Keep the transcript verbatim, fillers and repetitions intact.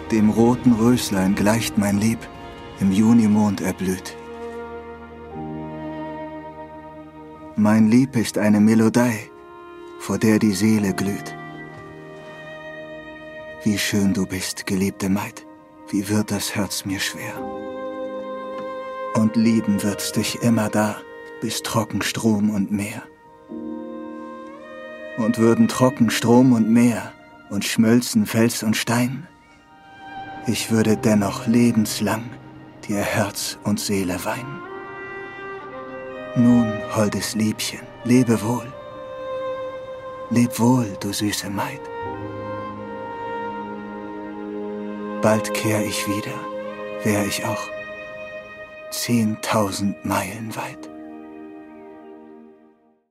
Dem roten Röslein gleicht mein Lieb, im Junimond erblüht. Mein Lieb ist eine Melodei, vor der die Seele glüht. Wie schön du bist, geliebte Maid, wie wird das Herz mir schwer. Und lieben wird's dich immer da, bis trocken Strom und Meer. Und würden trocken Strom und Meer und schmölzen Fels und Stein, ich würde dennoch lebenslang dir Herz und Seele weinen. Nun, holdes Liebchen, lebe wohl. Leb wohl, du süße Maid. Bald kehr ich wieder, wär ich auch zehntausend Meilen weit.